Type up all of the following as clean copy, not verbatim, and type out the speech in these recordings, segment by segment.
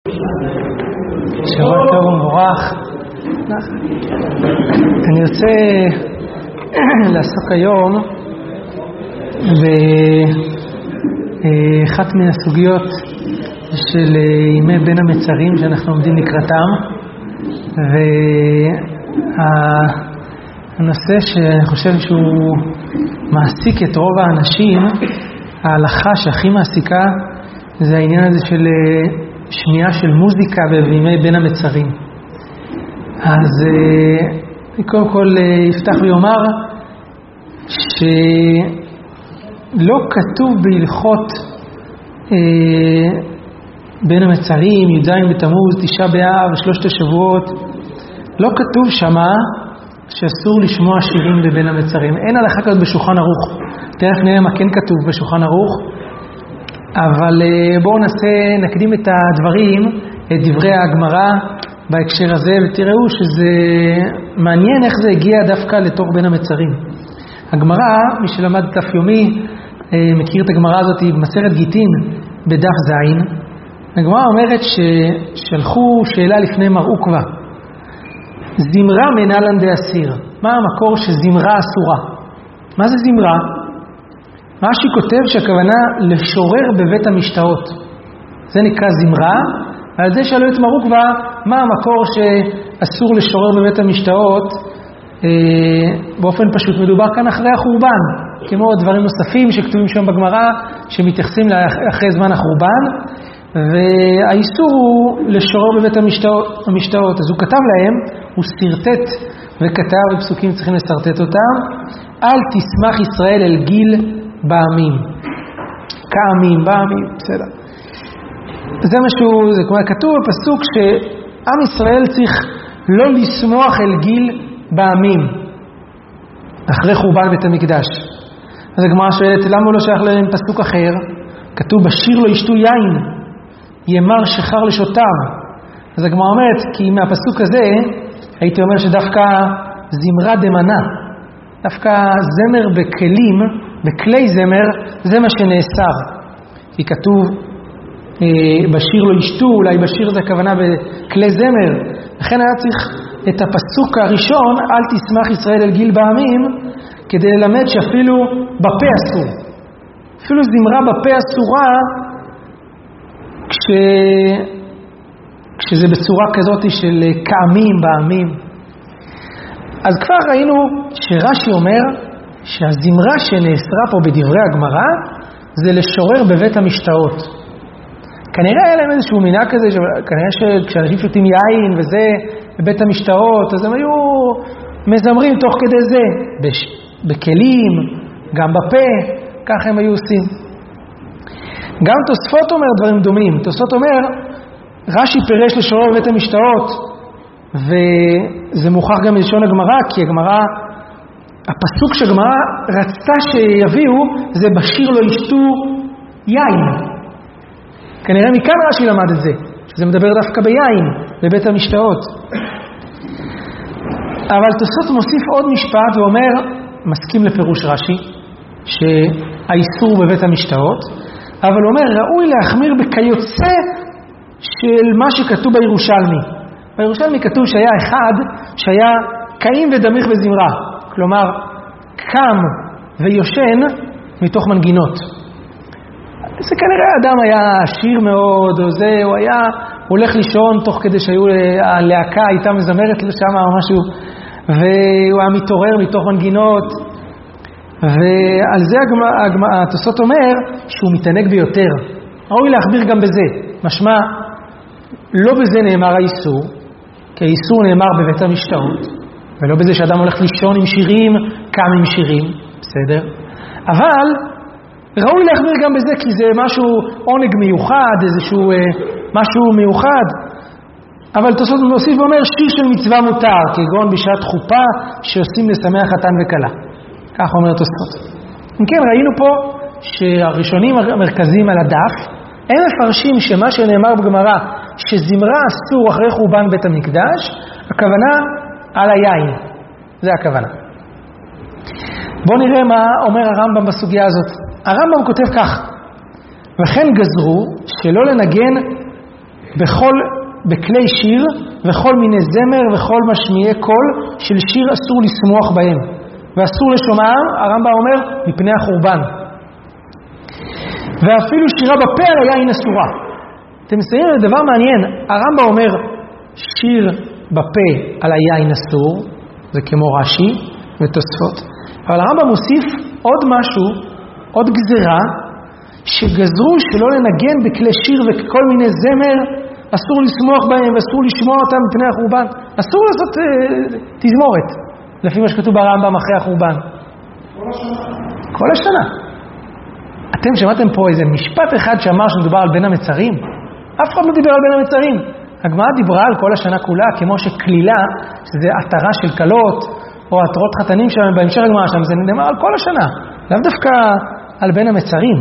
שבוע טוב ומבורך. אני רוצה לעסוק היום באחת מן הסוגיות של ימי בין המצרים שאנחנו עומדים לקראתם, והנושא שאני חושב שהוא מעסיק את רוב האנשים, ההלכה שהכי מעסיקה, זה העניין הזה של שמיעה של מוזיקה בימי בין המצרים. אז אני קודם כל אפתח ויאמר שלא כתוב בהלכות בין המצרים, י"ז בתמוז, תשעה באב, שלושת השבועות, לא כתוב שמה שאסור לשמוע שירים בבין המצרים. אין הלכה כזאת בשולחן ערוך. תכף נראה מה כן כתוב בשולחן ערוך. אבל בואו נקדים את הדברים, את דברי הגמרא בהקשר הזה, ותראו שזה מעניין איך זה הגיע דווקא לתוך בין המצרים. הגמרא, מי שלמד דף יומי, מכיר את הגמרא הזאת במסכת גיטין בדף זין. הגמרא אומרת ששלחו שאלה לפני מר עוקבא, זמרה מנהלן דאסיר. מה המקור שזמרה אסורה? מה זה זמרה? רש"י כותב שהכוונה לשורר בבית המשתאות. זה נקרא זמרה, ועל זה שאלו את מר עוקבא מה המקור שאסור לשורר בבית המשתאות. באופן פשוט מדובר כאן אחרי החורבן, כמו דברים נוספים שכתובים שם בגמרא שמתייחסים לאחרי זמן החורבן, והאיסור הוא לשורר בבית המשתאות. אז הוא כתב להם, הוא סרטט וכתב, בפסוקים צריכים לסרטט אותם, אל תשמח ישראל אל גיל בעמים. כעמים, בעמים, בסדר. זה משהו, זה כמו כתוב בפסוק שעם ישראל צריך לא לשמוח אל גיל בעמים אחרי חורבן בית המקדש. אז הגמרא שואלת, למה הוא לא שייך להם פסוק אחר? כתוב בשיר לא ישתו יין, ימר שחר לשותיו. אז הגמרא אומרת, כי מהפסוק הזה הייתי אומר שדווקא זמרה דמנה, דווקא זמר בכלים, בכלי זמר, זה מה שנאסר. כי כתוב בשיר לא ישתו, אולי בשיר זה הכוונה בכלי זמר. לכן היה צריך את הפסוק הראשון, אל תשמח ישראל אל גיל בעמים, כדי ללמד שאפילו בפה אסור. אפילו זמרה בפה אסורה, כשזה בצורה כזאת של כעמים, בעמים. אז כבר ראינו שרש"י אומר שהזמרה שנאסרה פה בדברי הגמרא זה לשורר בבית המשתאות. כנראה היה להם איזשהו מינה כזה, כנראה שכשאנשים שותים יין וזה בבית המשתאות, אז הם היו מזמרים תוך כדי זה, בכלים, גם בפה, ככה הם היו עושים. גם תוספות אומר דברים דומים. תוספות אומר, רש"י פירש לשורר בבית המשתאות, וזה מוכח גם מלשון הגמרא, כי הגמרא, הפסוק שהגמרא רצתה שיביאו, זה בשיר לא ישתו יין. כנראה מכאן רש"י למד את זה, שזה מדבר דווקא ביין, בבית המשתאות. אבל תוספות מוסיף עוד משפט ואומר, מסכים לפירוש רש"י, שהאיסור בבית המשתאות, אבל הוא אומר, ראוי להחמיר בכיוצא של מה שכתוב בירושלמי. בירושלמי כתוב שהיה אחד שהיה קיים ודמיך בזמרה, כלומר קם ויושן מתוך מנגינות. זה כנראה אדם היה עשיר מאוד, או זה, הוא היה הולך לישון תוך כדי הלהקה הייתה מזמרת לשם או משהו, והוא היה מתעורר מתוך מנגינות, ועל זה התוספות אומר שהוא מתענג ביותר. ראוי להחמיר גם בזה, משמע לא בזה נאמר האיסור, כי האיסור נאמר בבית המשתאות, ולא בזה שאדם הולך לישון עם שירים, קם עם שירים, בסדר? אבל ראוי להחמיר גם בזה, כי זה משהו עונג מיוחד, איזשהו משהו מיוחד. אבל תוספות מוסיף ואומר, שיר של מצווה מותר, כגון בשעת חופה שעושים לשמח חתן וכלה. כך אומר תוספות. אם כן, ראינו פה שהראשונים המרכזיים על הדף, הם מפרשים שמה שנאמר בגמרא, שזמרה אסור אחרי חורבן בית המקדש, הכוונה על היין. זה הכוונה. בואו נראה מה אומר הרמב"ם בסוגיה הזאת. הרמב"ם כותב כך, וכן גזרו שלא לנגן בכלי שיר וכל מיני זמר וכל משמיעי קול של שיר אסור לשמוח בהם. ואסור לשומעם, הרמב"ם אומר, מפני החורבן. ואפילו שירה בפה על היין אסורה. אתם מסתכלים על דבר מעניין, הרמב"ם אומר שיר בפה על היין אסור, זה כמו רש"י ותוספות, אבל הרמב"ם מוסיף עוד משהו, עוד גזרה, שגזרו שלא לנגן בכלי שיר וכל מיני זמר, אסור לשמוח בהם ואסור לשמוע אותם מפני החורבן. אסור לעשות תזמורת, לפי מה שכתוב ברמב"ם אחרי החורבן. כל השנה. אתם שמעתם פה איזה משפט אחד שאמר שמדובר על בין המצרים? אף אחד לא דיבר על בין המצרים. הגמרא דיברה על כל השנה כולה, כמו שכלילה, שזה עטרה של קלות, או עטרות חתנים שלהם, בהמשך הגמרא שם, זה נאמר על כל השנה, לאו דווקא על בין המצרים.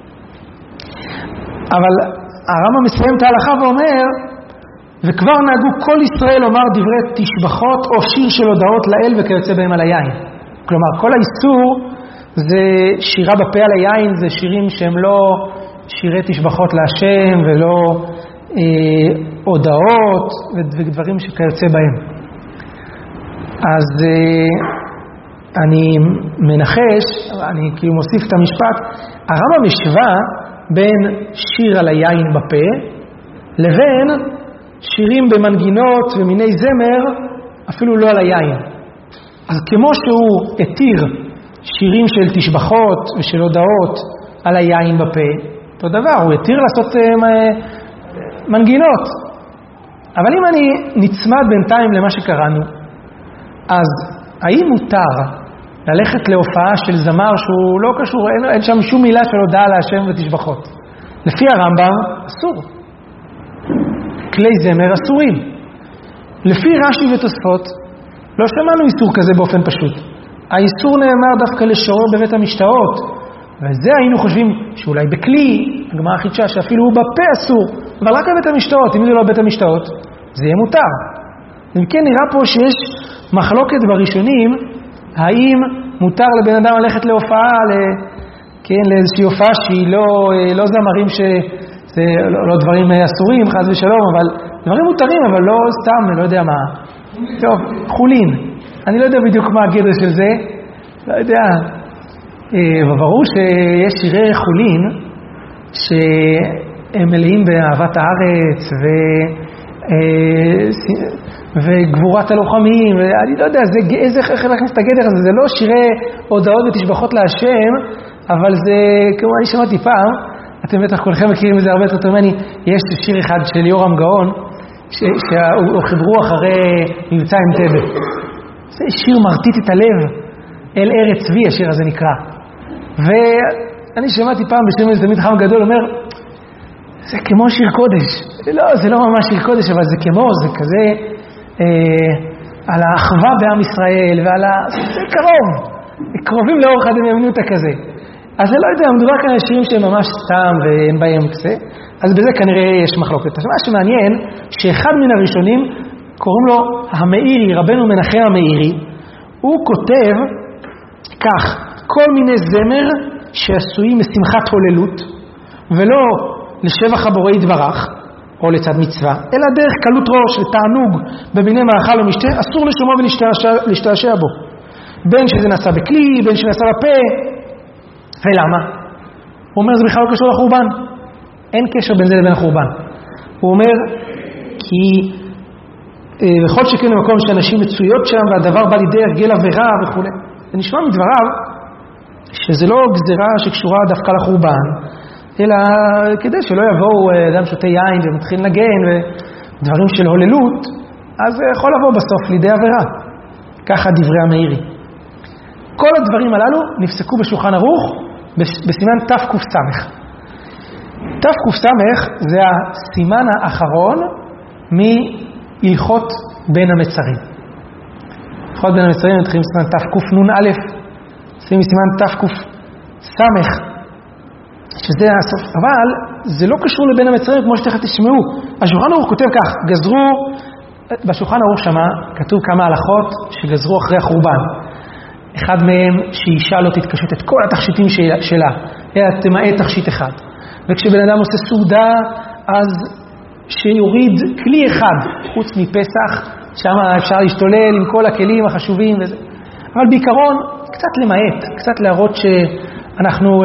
אבל הרמב"ם מסיים את ההלכה ואומר, וכבר נהגו כל ישראל לומר דברי תשבחות או שיר של הודעות לאל וכיוצא בהם על היין. כלומר, כל האיסור זה שירה בפה על היין, זה שירים שהם לא שירי תשבחות להשם ולא הודעות ודברים שכיוצא בהם. אז אני מנחש, אני כאילו מוסיף את המשפט, הרמב"ם משווה בין שיר על היין בפה לבין שירים במנגינות ומיני זמר אפילו לא על היין. אז כמו שהוא התיר שירים של תשבחות ושל הודעות על היין בפה, אותו דבר, הוא התיר לעשות מנגינות. אבל אם אני נצמד בינתיים למה שקראנו, אז האם מותר ללכת להופעה של זמר שהוא לא קשור, אין שם שום מילה של הודעה להשם ותשבחות? לפי הרמב"ם אסור. כלי זמר אסורים. לפי רש"י ותוספות לא שמענו איסור כזה באופן פשוט. האיסור נאמר דווקא לשורר בבית המשתאות, וזה היינו חושבים שאולי בכלי, הגמרא חידשה שאפילו הוא בפה אסור, אבל רק בבית המשתאות. אם זה לא בבית המשתאות, זה יהיה מותר. אם כן, נראה פה שיש מחלוקת בראשונים, האם מותר לבן אדם ללכת להופעה, לאיזושהי הופעה שהיא לא זמרים שזה לא דברים אסורים, חס ושלום, אבל דברים מותרים, אבל לא סתם, לא יודע מה. טוב, חולין. אני לא יודע בדיוק מה הגדר של זה, לא יודע. וברור שיש שירי חולין שהם מלאים באהבת הארץ וגבורת הלוחמים, ואני לא יודע איך להכניס את הגדר הזה, זה לא שירי הודעות ותשבחות להשם, אבל זה, כמו אני שמעתי פעם, אתם בטח כולכם מכירים את זה הרבה יותר טוב ממני, יש שיר אחד של יורם גאון, שחיברו אחרי מבצע אנטבה. זה שיר מרטיט את הלב, אל ארץ צבי השיר הזה נקרא. ואני שמעתי פעם בשם איזה תלמיד חכם גדול, אומר, זה כמו שיר קודש. זה לא ממש שיר קודש, אבל זה כמו, זה כזה, על האחווה בעם ישראל, זה קרוב, קרובים לאורך הדמיוניות כזה. אז אני לא יודע, מדובר כאן על שירים שהם ממש סתם ואין בהם כזה, אז בזה כנראה יש מחלוקת. מה שמעניין, שאחד מן הראשונים, קוראים לו המאירי, רבנו מנחם המאירי, הוא כותב כך, כל מיני זמר שעשויים משמחת הוללות, ולא לשבח הבורא יתברך, או לצד מצווה, אלא דרך קלות ראש ותענוג במיני מאכל ומשתה, אסור לשומעו ולהשתעשע בו. בין שזה נעשה בכלי, בין שנעשה בפה. ולמה? הוא אומר, זה בכלל לא קשור לחורבן. אין קשר בין זה לבין החורבן. הוא אומר, כי בכל שכן למקום שאנשים מצויות שם, והדבר בא לידי הרגל עבירה וכו'. זה נשמע מדבריו, שזה לא גזירה שקשורה דווקא לחורבן, אלא כדי שלא יבואו אדם שותה יין ומתחיל לנגן ודברים של הוללות, אז זה יכול לבוא בסוף לידי עבירה. ככה דברי המאירי. כל הדברים הללו נפסקו בשולחן ערוך בסימן תק"ס. תק"ס זה הסימן האחרון מהלכות בין המצרים. הלכות בין המצרים מתחילים בסימן תקנ"א, עושים בסימן תק"ס, שזה הסוף. אבל זה לא קשור לבין המצרים כמו שתכף תשמעו. השולחן ערוך כותב כך, גזרו, בשולחן ערוך שמה כתוב כמה הלכות שגזרו אחרי החורבן. אחד מהם שאישה לא תתקשט את כל התכשיטים שלה, אלא תמעט תכשיט אחד. וכשבן אדם עושה סעודה, אז שיוריד כלי אחד, חוץ מפסח, שם אפשר להשתולל עם כל הכלים החשובים וזה. אבל בעיקרון, קצת למעט, קצת להראות שאנחנו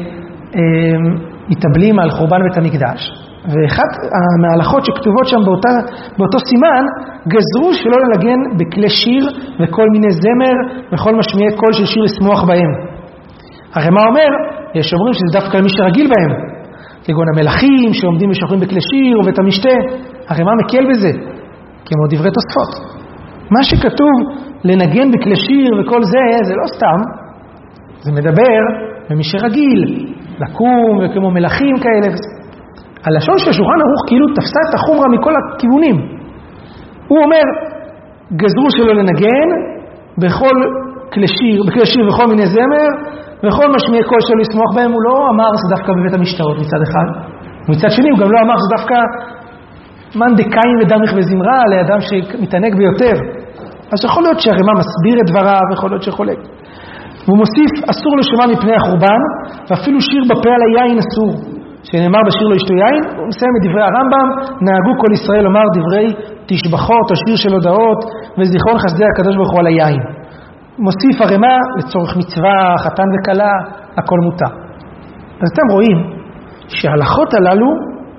מתאבלים על חורבן בית המקדש. ואחת המהלכות שכתובות שם באותו סימן, גזרו שלא לנגן בכלי שיר וכל מיני זמר וכל משמיעי קול של שיר לשמוח בהם. הרי מה אומר? יש אומרים שזה דווקא למי שרגיל בהם, כגון המלכים שעומדים ושוכרים בכלי שיר ובית המשתה. הרי מה מקל בזה? כמו דברי תוספות. מה שכתוב לנגן בכלי שיר וכל זה לא סתם, זה מדבר במי שרגיל, לקום וכמו מלכים כאלה. הלשון של שולחן ערוך כאילו תפסה את החומרה מכל הכיוונים. הוא אומר, גזרו שלא לנגן בכל כלי שיר וכל מיני זמר, וכל משמיעי קול שלא לשמוח בהם. הוא לא אמר זה דווקא בבית המשתאות מצד אחד. מצד שני הוא גם לא אמר זה דווקא מן דקאים ודמך וזמרה לאדם שמתענג ביותר. אז יכול להיות שהרמ"א מסביר את דבריו, יכול להיות שחולק. והוא מוסיף, אסור לשמוע מפני החורבן, ואפילו שיר בפה על היין אסור. שנאמר בשיר לא ישתו יין, הוא מסיים את דברי הרמב"ם, נהגו כל ישראל לומר דברי תשבחות או שיר של הודעות, וזיכרון חסדי הקדוש ברוך הוא על היין. מוסיף הרמ"א לצורך מצווה, חתן וקלה, הכל מותר. אז אתם רואים שההלכות הללו,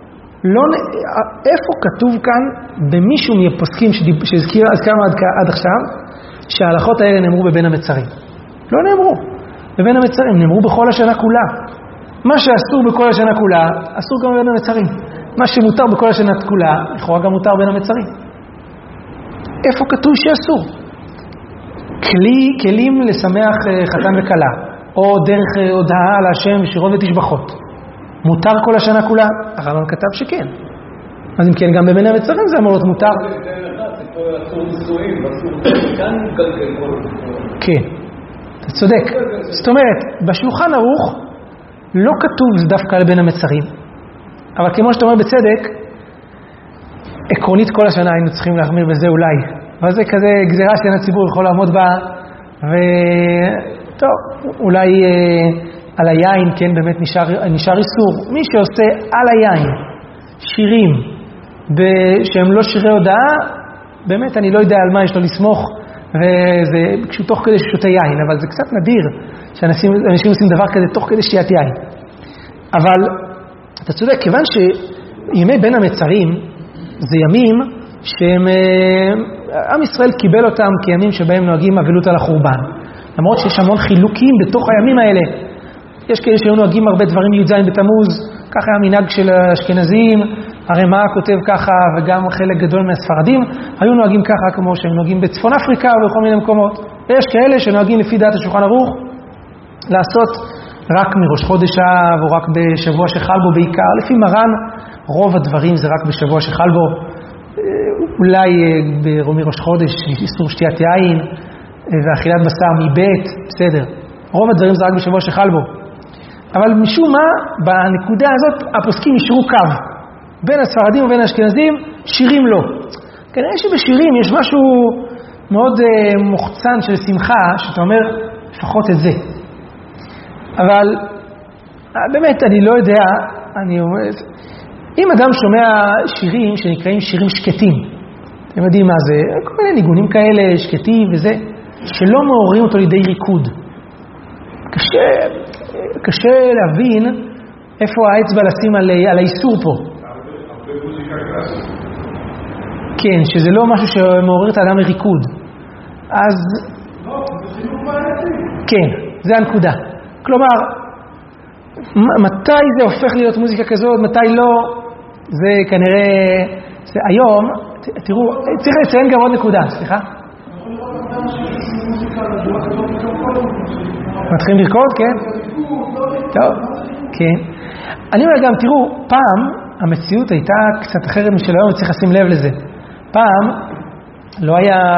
איפה כתוב כאן במישהו מהפוסקים שהזכרנו עד עכשיו, שההלכות האלה נאמרו בבין המצרים? לא נאמרו בבין המצרים, נאמרו בכל השנה כולה. מה שאסור בכל השנה כולה, אסור גם בבין המצרים. מה שמותר בכל השנה כולה, לכאורה גם מותר בין המצרים. איפה כתוב שאסור? כלים לשמח חתן וקלה, או דרך הודעה על השם שירות ותשבחות. מותר כל השנה כולה? הרמב"ם כתב שכן. אז אם כן, גם בבין המצרים זה אמור להיות מותר. כן, אתה צודק. זאת אומרת, בשולחן ערוך לא כתוב זה דווקא לבין המצרים. אבל כמו שאתה אומר בצדק, עקרונית כל השנה היינו צריכים להחמיר בזה אולי. אבל זה כזה גזירה שאין הציבור יכול לעמוד בה. וטוב, אולי על היין, כן, באמת נשאר איסור. מי שעושה על היין שירים שהם לא שירי הודעה, באמת אני לא יודע על מה יש לו לסמוך, וזה כשהוא תוך כדי ששותה יין, אבל זה קצת נדיר שאנשים עושים דבר כזה תוך כדי שתיית יין. אבל אתה צודק, כיוון שימי בין המצרים זה ימים שהם, עם ישראל קיבל אותם כימים שבהם נוהגים אבלות על החורבן. למרות שיש המון חילוקים בתוך הימים האלה. יש כאלה שהיו נוהגים הרבה דברים י"ז בתמוז, ככה היה מנהג של האשכנזים, הרמ"א כותב ככה, וגם חלק גדול מהספרדים, היו נוהגים ככה כמו שהם נוהגים בצפון אפריקה ובכל מיני מקומות. ויש כאלה שנוהגים לפי דעת השולחן ערוך, לעשות רק מראש חודש אב, או רק בשבוע שחל בו בעיקר. לפי מרן, רוב הדברים זה רק בשבוע שחל בו. אולי מראש חודש, איסור שתיית יין, ואכילת בשר מבית, בסדר. רוב הדברים זה רק בשבוע שחל בו. אבל משום מה, בנקודה הזאת, הפוסקים ישרו קו. בין הספרדים ובין האשכנזים, שירים לא. כנראה שבשירים יש משהו מאוד מוחצן של שמחה, שאתה אומר, לפחות את זה. אבל באמת אני לא יודע, אני אומר, אם אדם שומע שירים שנקראים שירים שקטים, אתם יודעים מה זה, כל מיני ניגונים כאלה, שקטים וזה, שלא מעוררים אותו לידי ריקוד. קשה להבין איפה האצבע לשים על האיסור פה. כן, שזה לא משהו שמעורר את האדם לריקוד. אז כן, זה הנקודה. כלומר, מתי זה הופך להיות מוזיקה כזאת, מתי לא, זה כנראה, זה היום, תראו, צריך לציין גם עוד נקודה, סליחה? מתחילים לרקוד, כן? טוב, כן. אני אומר גם, תראו, פעם המציאות הייתה קצת אחרת משל היום, וצריך לשים לב לזה. פעם לא היה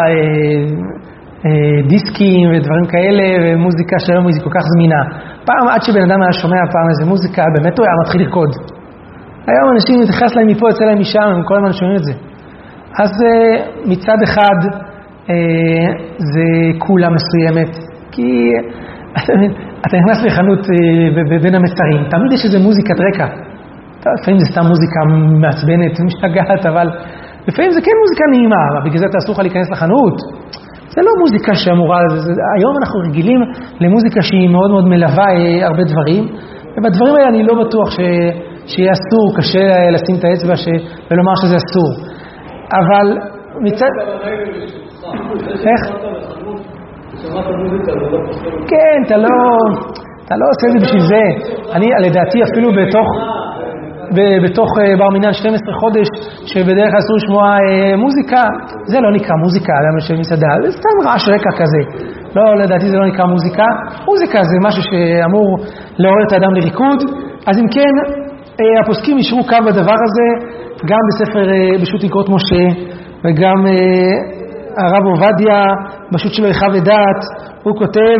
דיסקים ודברים כאלה, ומוזיקה שהיום היא כל כך זמינה. פעם עד שבן אדם היה שומע פעם איזה מוזיקה, באמת הוא היה מתחיל לרקוד. היום אנשים מתייחס להם מפה, יוצא להם משם, הם כל הזמן שומעים את זה. אז מצד אחד זה קולה מסוימת, כי אתה נכנס לחנות בין המצרים, תמיד יש איזה מוזיקת רקע. לפעמים זה סתם מוזיקה מעצבנת, משתגעת, אבל לפעמים זה כן מוזיקה נעימה, בגלל זה אתה אסור לך להיכנס לחנות. זה לא מוזיקה שאמורה, היום אנחנו רגילים למוזיקה שהיא מאוד מאוד מלווה הרבה דברים, ובדברים האלה אני לא בטוח שיהיה אסור, קשה לשים את האצבע ולומר שזה אסור. אבל מצד... איך? כן, אתה לא עושה את זה בשביל זה. אני, לדעתי, אפילו בתוך בר מינן 12 חודש, שבדרך כלל אסור לשמוע מוזיקה, זה לא נקרא מוזיקה, למה שמסעדה, זה סתם רעש רקע כזה. לא, לדעתי זה לא נקרא מוזיקה. מוזיקה זה משהו שאמור לעורר את האדם לריקוד. אז אם כן, הפוסקים ישרו קו בדבר הזה, גם בספר בשו"ת יקרות משה, וגם הרב עובדיה, בשו"ת שלו איכה ודעת, הוא כותב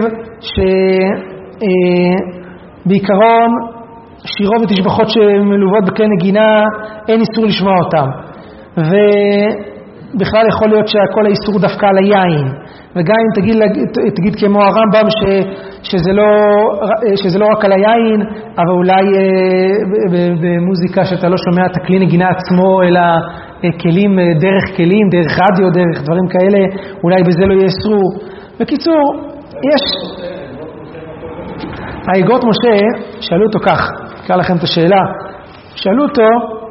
שבעיקרון שירו ותשבחות שמלוות בכלי נגינה, אין איסור לשמוע אותם. ובכלל יכול להיות שהכל האיסור דווקא על היין. וגם אם תגיד כמו הרמב"ם שזה לא רק על היין, אבל אולי במוזיקה שאתה לא שומע את הכלי נגינה עצמו, אלא כלים, דרך כלים, דרך רדיו, דרך דברים כאלה, אולי בזה לא יאסרו. בקיצור, יש... האגרות משה, שאלו אותו כך, אקרא לכם את השאלה, שאלו אותו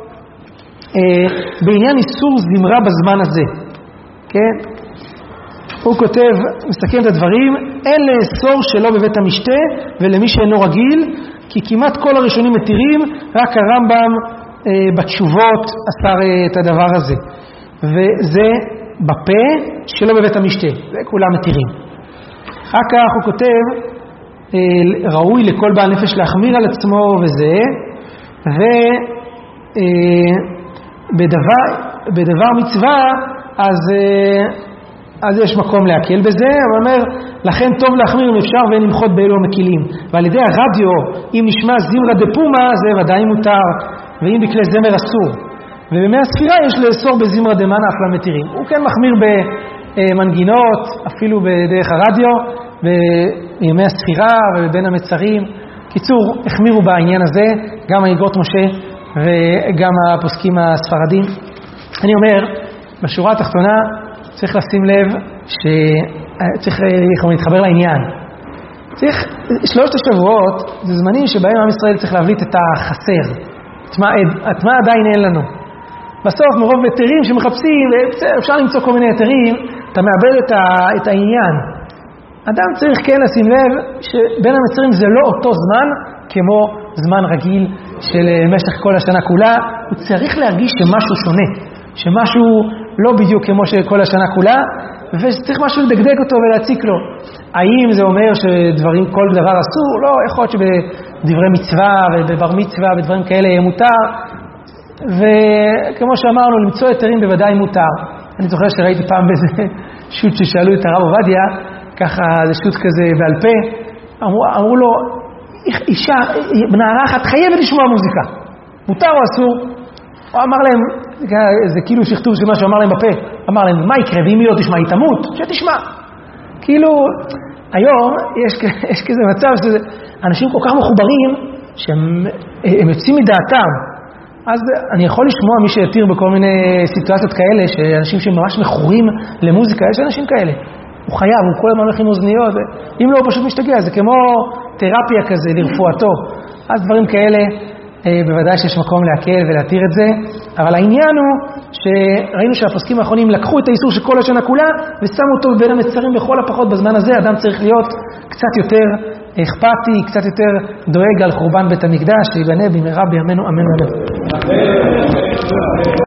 בעניין איסור זמרה בזמן הזה, כן? הוא כותב, מסכם את הדברים, אין לאסור שלא בבית המשתה ולמי שאינו רגיל, כי כמעט כל הראשונים מתירים, רק הרמב"ם בתשובות אסר את הדבר הזה. וזה בפה שלא בבית המשתה, זה כולם מתירים. אחר כך הוא כותב, ראוי לכל בעל נפש להחמיר על עצמו וזה, ובדבר מצווה, אז יש מקום להקל בזה, אבל אומר, לכן טוב להחמיר אם אפשר ואין למחות באלו המקילים. ועל ידי הרדיו, אם נשמע זמרה דפומה, זה ודאי מותר, ואם בכלי זמר אסור. ובימי הספירה יש לאסור בזמרה דמנה אף למתירים. הוא כן מחמיר במנגינות, אפילו בדרך הרדיו, בימי הספירה ובין המצרים. קיצור, החמירו בעניין הזה, גם האגרות משה וגם הפוסקים הספרדים. אני אומר, בשורה התחתונה, צריך לשים לב שצריך להתחבר לעניין. שלושת השבועות זה זמנים שבהם עם ישראל צריך להבליט את החסר. את מה עדיין אין לנו. בסוף מרוב היתרים שמחפשים, אפשר למצוא כל מיני היתרים, אתה מאבד את העניין. אדם צריך כן לשים לב שבין המצרים זה לא אותו זמן כמו זמן רגיל של משך כל השנה כולה. הוא צריך להרגיש שמשהו שונה, שמשהו לא בדיוק כמו שכל השנה כולה, וצריך משהו לדגדג אותו ולהציק לו. האם זה אומר שדברים, כל דבר אסור? לא, יכול להיות שבדברי מצווה ובבר מצווה ודברים כאלה יהיה מותר, וכמו שאמרנו, למצוא היתרים בוודאי מותר. אני זוכר שראיתי פעם באיזה שו"ת ששאלו את הרב עובדיה, ככה זה שו"ת כזה בעל פה, אמרו לו, אישה, נערה אחת חייבת לשמוע מוזיקה, מותר או אסור? הוא אמר להם, זה כאילו שכתוב של מה שהוא אמר להם בפה, אמר להם, מה יקרה, ואם היא לא תשמע, היא תמות, שתשמע. כאילו, היום יש כזה מצב שאנשים כל כך מחוברים, שהם יוצאים מדעתם. אז אני יכול לשמוע מי שיתיר בכל מיני סיטואציות כאלה, שאנשים שממש מכורים למוזיקה, יש אנשים כאלה. הוא חייב, הוא כל הזמן הולך עם אוזניות, אם לא, הוא פשוט משתגע, זה כמו תרפיה כזה לרפואתו. אז דברים כאלה, בוודאי שיש מקום להקל ולהתיר את זה, אבל העניין הוא שראינו שהפוסקים האחרונים לקחו את האיסור של כל השנה כולה ושמו אותו בין המצרים בכל הפחות בזמן הזה. אדם צריך להיות קצת יותר אכפתי, קצת יותר דואג על חורבן בית המקדש, שיבנה במהרה בימינו אמן ואמן.